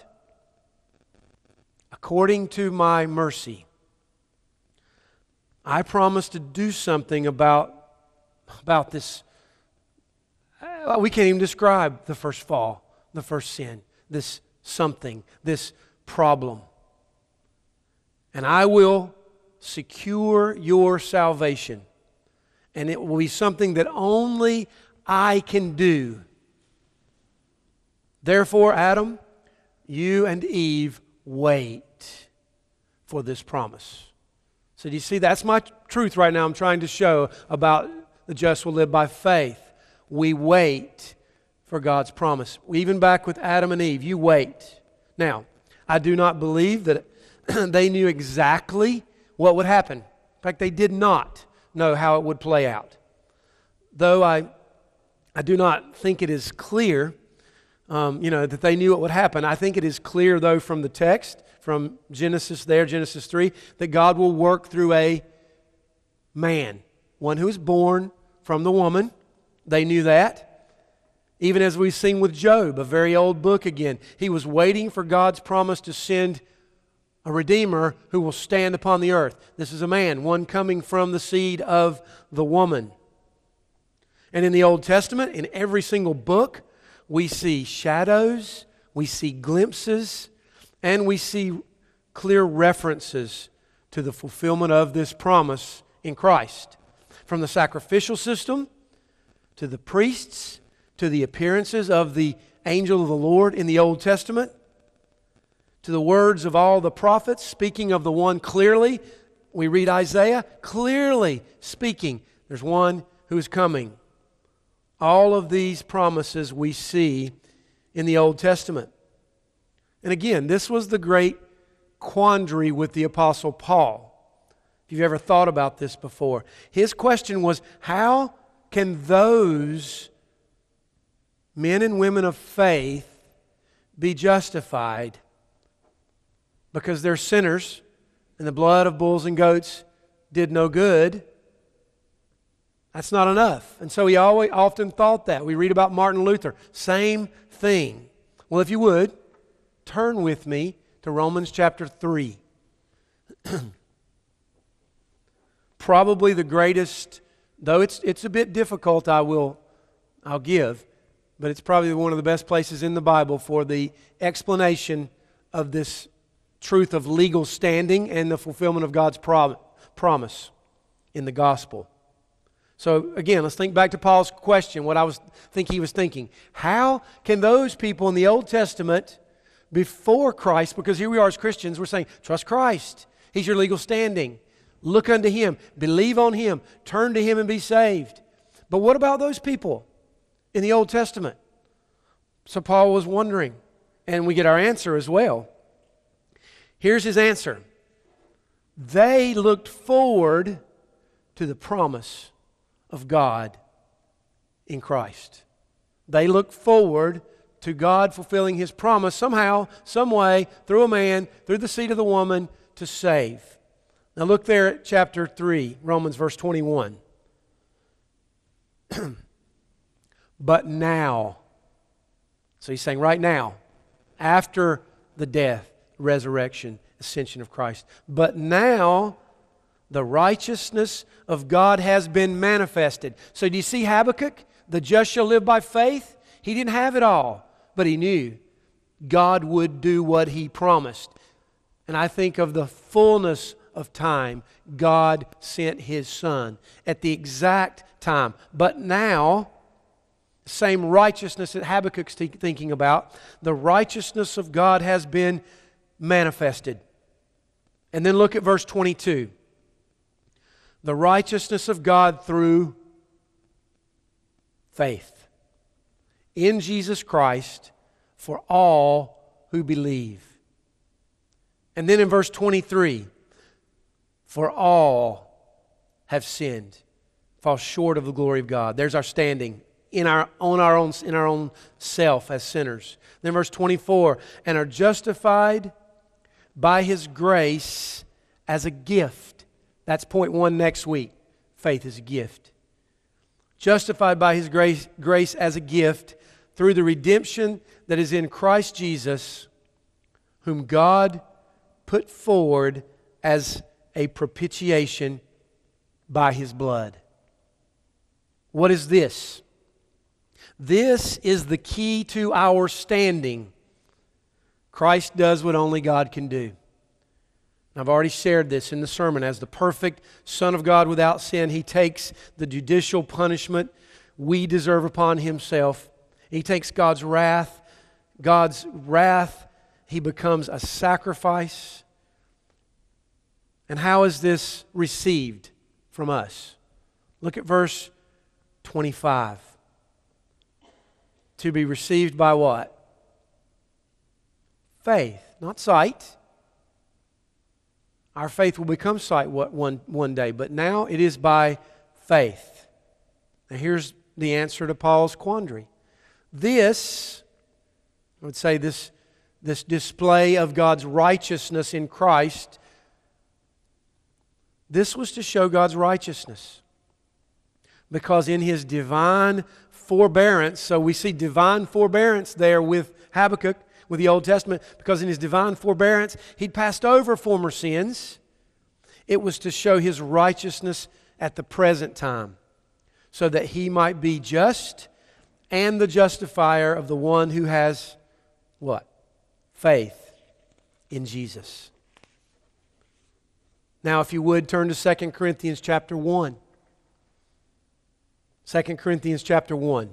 according to my mercy, I promise to do something about, about this. We can't even describe the first fall, the first sin, this something, this problem. And I will secure your salvation. And it will be something that only I can do. Therefore, Adam, you and Eve wait for this promise. So do you see, that's my truth right now I'm trying to show about the just will live by faith. We wait for God's promise. Even back with Adam and Eve, you wait. Now, I do not believe that they knew exactly what would happen. In fact, they did not know how it would play out. Though I, I do not think it is clear, um, you know, that they knew what would happen. I think it is clear, though, from the text, from Genesis there, Genesis three, that God will work through a man, one who is born from the woman. They knew that. Even as we've seen with Job, a very old book again, he was waiting for God's promise to send a Redeemer who will stand upon the earth. This is a man, one coming from the seed of the woman. And in the Old Testament, in every single book, we see shadows, we see glimpses, and we see clear references to the fulfillment of this promise in Christ. From the sacrificial system, to the priests, to the appearances of the angel of the Lord in the Old Testament, to the words of all the prophets speaking of the one clearly. We read Isaiah clearly speaking. There's one who is coming. All of these promises we see in the Old Testament. And again, this was the great quandary with the Apostle Paul. If you've ever thought about this before, his question was, how can those men and women of faith be justified? Because they're sinners and the blood of bulls and goats did no good. That's not enough. And so he always often thought that. We read about Martin Luther. Same thing. Well, if you would, turn with me to Romans chapter three. Probably the greatest, though it's it's a bit difficult, I will I'll give, but it's probably one of the best places in the Bible for the explanation of this truth of legal standing and the fulfillment of God's prom- promise in the gospel. So again, let's think back to Paul's question, what I was think he was thinking. How can those people in the Old Testament before Christ, because here we are as Christians, we're saying, trust Christ. He's your legal standing. Look unto Him. Believe on Him. Turn to Him and be saved. But what about those people in the Old Testament? So Paul was wondering, and we get our answer as well. Here's his answer. They looked forward to the promise of God in Christ. They looked forward to God fulfilling His promise somehow, some way, through a man, through the seed of the woman, to save. Now look there at chapter three, Romans verse twenty-one. But now, so he's saying right now, after the death, resurrection, ascension of Christ, but now the righteousness of God has been manifested. So do you see Habakkuk? The just shall live by faith. He didn't have it all, but he knew God would do what He promised. And I think of the fullness of time, God sent His Son at the exact time. But now, same righteousness that Habakkuk's thinking about, the righteousness of God has been manifested. And then look at verse twenty-two. The righteousness of God through faith in Jesus Christ for all who believe. And then in verse twenty-three, for all have sinned, fall short of the glory of God. There's our standing in our on our own in our own self as sinners. Then verse twenty-four, and are justified by His grace as a gift. That's point one next week. Faith is a gift. Justified by His grace, grace as a gift through the redemption that is in Christ Jesus, whom God put forward as a propitiation by His blood. What is this? This is the key to our standing. Christ does what only God can do. I've already shared this in the sermon. As the perfect Son of God without sin, He takes the judicial punishment we deserve upon Himself. He takes God's wrath. God's wrath, He becomes a sacrifice. And how is this received from us? Look at verse twenty-five. To be received by what? Faith, not sight. Our faith will become sight one, one day, but now it is by faith. Now here's the answer to Paul's quandary. This, I would say this, this display of God's righteousness in Christ, this was to show God's righteousness. Because in His divine forbearance, so we see divine forbearance there with Habakkuk, with the Old Testament, because in His divine forbearance, He'd passed over former sins. It was to show His righteousness at the present time, so that He might be just and the justifier of the one who has what? Faith in Jesus. Now, if you would, turn to Second Corinthians chapter one. Second Corinthians chapter one.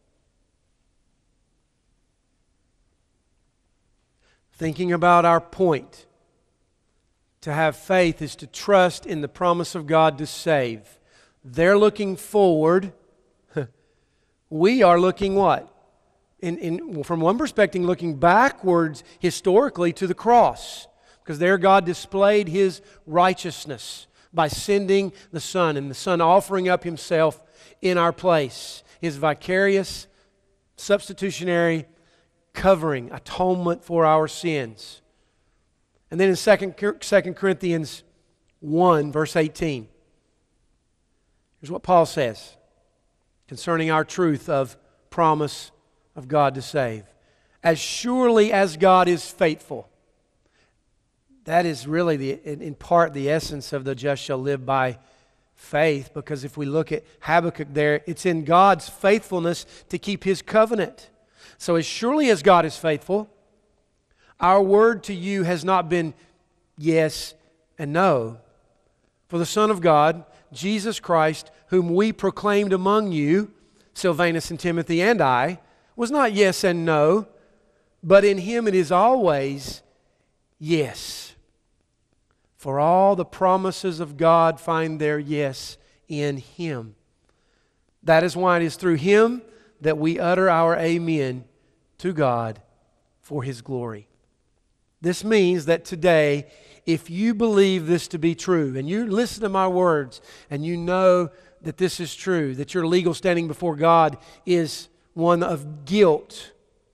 Thinking about our point, to have faith is to trust in the promise of God to save. They're looking forward. We are looking what? in, in, from one perspective, looking backwards historically to the cross, because there God displayed His righteousness by sending the Son, and the Son offering up Himself in our place. His vicarious, substitutionary covering, atonement for our sins. And then in Second Corinthians one, verse eighteen, here's what Paul says concerning our truth of promise of God to save. As surely as God is faithful. That is really, the, in, in part, the essence of the just shall live by faith, because if we look at Habakkuk there, it's in God's faithfulness to keep His covenant. So as surely as God is faithful, our word to you has not been yes and no. For the Son of God, Jesus Christ, whom we proclaimed among you, Silvanus and Timothy and I, was not yes and no, but in Him it is always yes. For all the promises of God find their yes in Him. That is why it is through Him that we utter our amen to God for His glory. This means that today, if you believe this to be true, and you listen to my words, and you know that this is true, that your legal standing before God is one of guilt,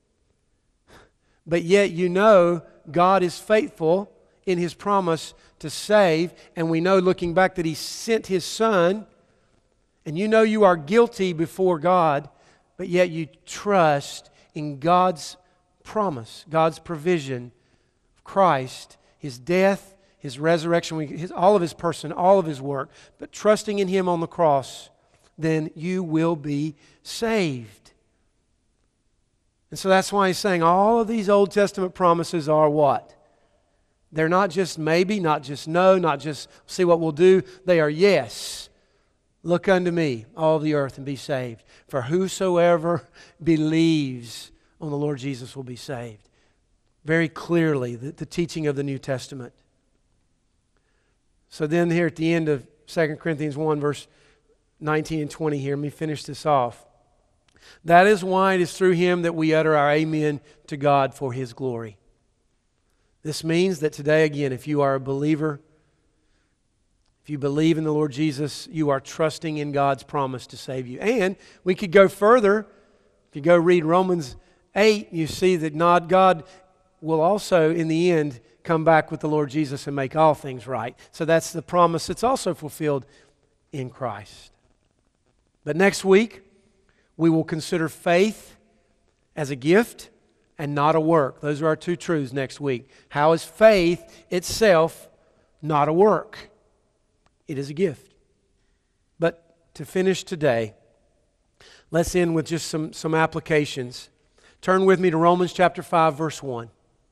but yet you know God is faithful in His promise to save, and we know looking back that He sent His Son, and you know you are guilty before God, but yet you trust in God's promise, God's provision of Christ, His death, His resurrection, his, all of His person, all of His work, but trusting in Him on the cross, then you will be saved. And so that's why He's saying all of these Old Testament promises are what? They're not just maybe, not just no, not just see what we'll do. They are yes. Look unto me, all the earth, and be saved. For whosoever believes on the Lord Jesus will be saved. Very clearly, the, the teaching of the New Testament. So then here at the end of Second Corinthians one, verse nineteen and twenty here, let me finish this off. That is why it is through Him that we utter our amen to God for His glory. This means that today, again, if you are a believer, if you believe in the Lord Jesus, you are trusting in God's promise to save you. And we could go further. If you go read Romans eight, you see that not God will also, in the end, come back with the Lord Jesus and make all things right. So that's the promise that's also fulfilled in Christ. But next week, we will consider faith as a gift and not a work. Those are our two truths next week. How is faith itself not a work? It is a gift. But to finish today, let's end with just some, some applications. Turn with me to Romans chapter five, verse one.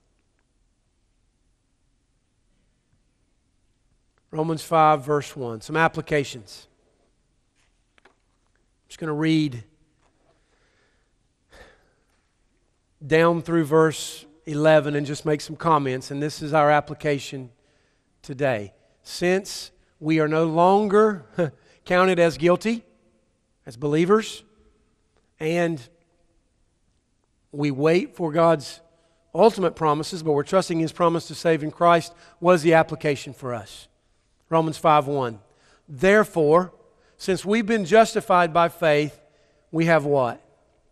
Romans five, verse one. Some applications. I'm just going to read down through verse eleven and just make some comments. And this is our application today. Since we are no longer counted as guilty, as believers, and we wait for God's ultimate promises, but we're trusting His promise to save in Christ, what is the application for us? Romans five one. Therefore, since we've been justified by faith, we have what?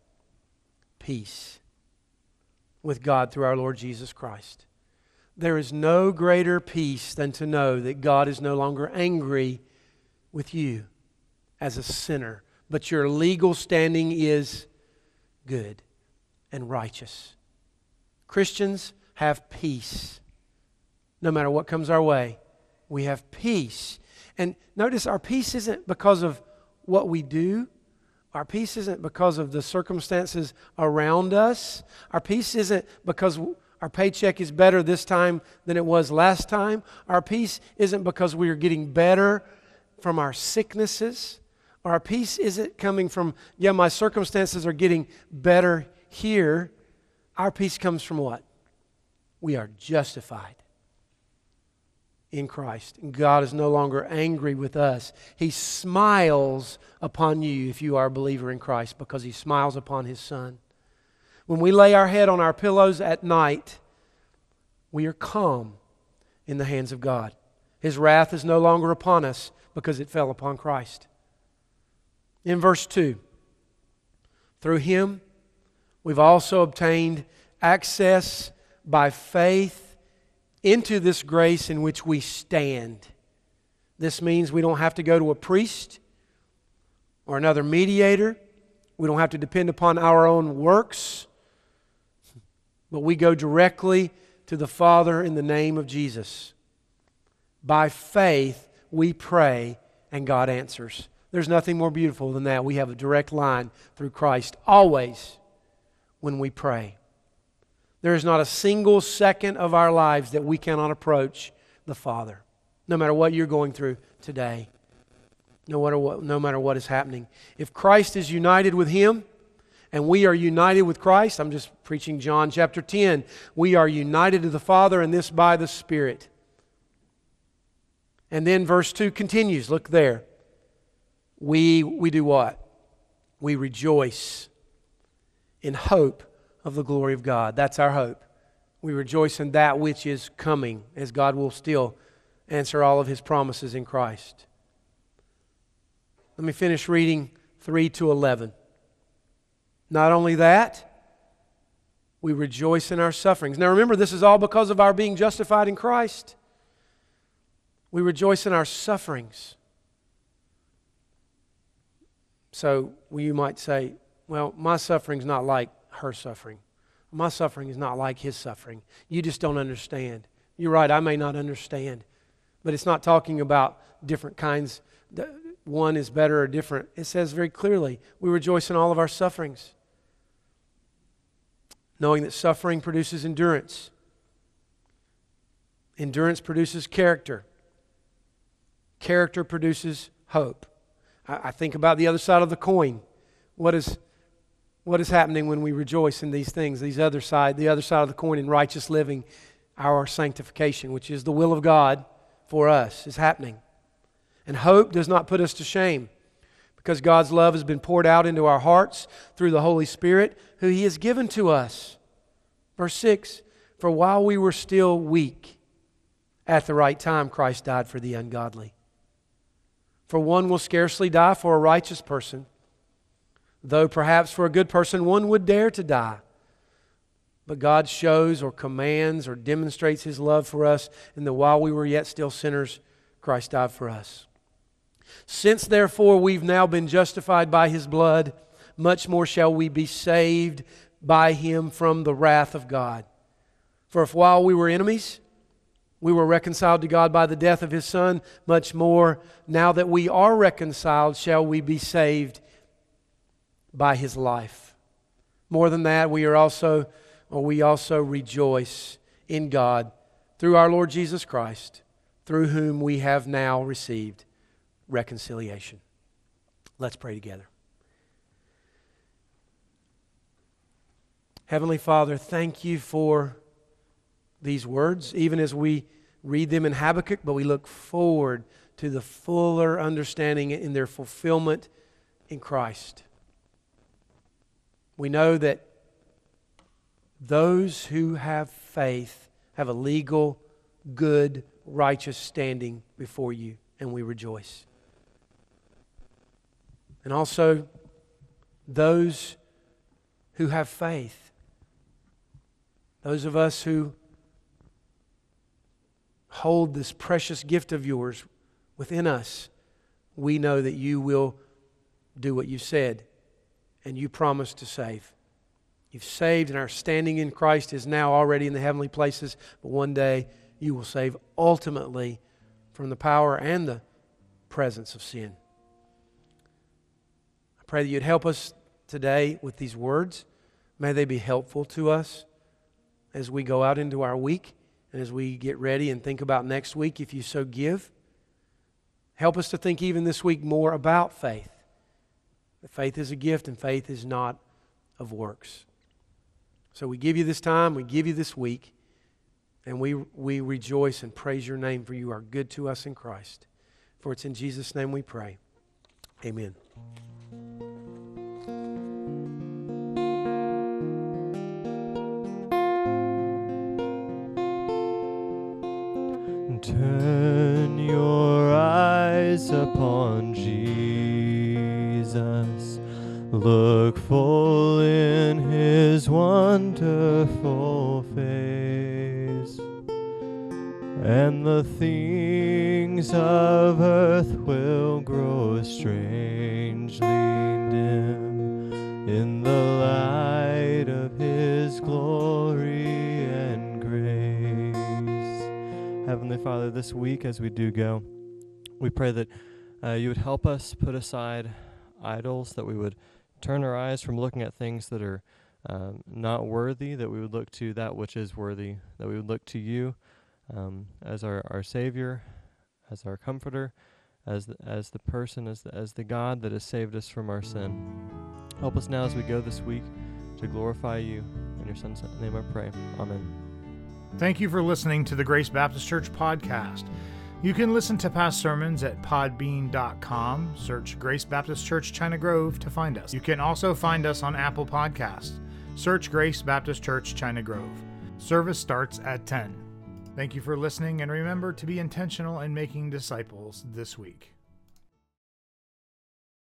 Peace with God through our Lord Jesus Christ. There is no greater peace than to know that God is no longer angry with you as a sinner, but your legal standing is good and righteous. Christians have peace. No matter what comes our way, we have peace. And notice our peace isn't because of what we do. Our peace isn't because of the circumstances around us. Our peace isn't because our paycheck is better this time than it was last time. Our peace isn't because we are getting better from our sicknesses. Our peace isn't coming from, yeah, my circumstances are getting better here. Our peace comes from what? We are justified in Christ. And God is no longer angry with us. He smiles upon you if you are a believer in Christ because He smiles upon His Son. When we lay our head on our pillows at night, we are calm in the hands of God. His wrath is no longer upon us because it fell upon Christ. In verse two, through Him we've also obtained access by faith into this grace in which we stand. This means we don't have to go to a priest or another mediator. We don't have to depend upon our own works. But we go directly to the Father in the name of Jesus. By faith, we pray and God answers. There's nothing more beautiful than that. We have a direct line through Christ always when we pray. There is not a single second of our lives that we cannot approach the Father, no matter what you're going through today, no matter what, no matter what is happening. If Christ is united with Him, and we are united with Christ, I'm just preaching John chapter ten, we are united to the Father, and this by the Spirit. And then verse two continues, look there. We, we do what? We rejoice in hope of the glory of God. That's our hope. We rejoice in that which is coming, as God will still answer all of His promises in Christ. Let me finish reading three to eleven. Not only that, we rejoice in our sufferings. Now remember, this is all because of our being justified in Christ. We rejoice in our sufferings. So you might say, well, my suffering's not like her suffering. My suffering is not like his suffering. You just don't understand. You're right, I may not understand. But it's not talking about different kinds. One is better or different. It says very clearly, we rejoice in all of our sufferings, knowing that suffering produces endurance. Endurance produces character. Character produces hope. I, I think about the other side of the coin. What is, what is happening when we rejoice in these things? These other side, the other side of the coin in righteous living, our sanctification, which is the will of God for us, is happening. And hope does not put us to shame, because God's love has been poured out into our hearts through the Holy Spirit, who He has given to us. Verse six, for while we were still weak, at the right time Christ died for the ungodly. For one will scarcely die for a righteous person, though perhaps for a good person one would dare to die. But God shows or commands or demonstrates His love for us in that while we were yet still sinners, Christ died for us. Since therefore we've now been justified by His blood, much more shall we be saved by Him from the wrath of God. For if while we were enemies, we were reconciled to God by the death of His Son, much more, now that we are reconciled, shall we be saved by His life. More than that, we are also, or we also rejoice in God through our Lord Jesus Christ, through whom we have now received reconciliation. Let's pray together. Heavenly Father, thank You for these words, even as we read them in Habakkuk, but we look forward to the fuller understanding in their fulfillment in Christ. We know that those who have faith have a legal, good, righteous standing before You, and we rejoice. And also, those who have faith, those of us who hold this precious gift of Yours within us, we know that You will do what You said, and You promised to save. You've saved, and our standing in Christ is now already in the heavenly places, but one day You will save ultimately from the power and the presence of sin. I pray that You'd help us today with these words. May they be helpful to us as we go out into our week and as we get ready and think about next week, if You so give. Help us to think even this week more about faith. That faith is a gift and faith is not of works. So we give You this time, we give You this week, and we, we rejoice and praise Your name, for You are good to us in Christ. For it's in Jesus' name we pray. Amen. and turn your eyes upon Jesus. Look full in his wonderful face, and the things of earth will grow strangely dim in the light of his glory and grace. Heavenly Father, this week as we do go, we pray that uh, you would help us put aside idols, that we would turn our eyes from looking at things that are um, not worthy, that we would look to that which is worthy, that we would look to you um, as our, our Savior, as our Comforter, as the, as the person, as the, as the God that has saved us from our sin. Help us now as we go this week to glorify you. In your Son's name I pray. Amen. Thank you for listening to the Grace Baptist Church podcast. You can listen to past sermons at podbean dot com. Search Grace Baptist Church China Grove to find us. You can also find us on Apple Podcasts. Search Grace Baptist Church China Grove. Service starts at ten. Thank you for listening, and remember to be intentional in making disciples this week.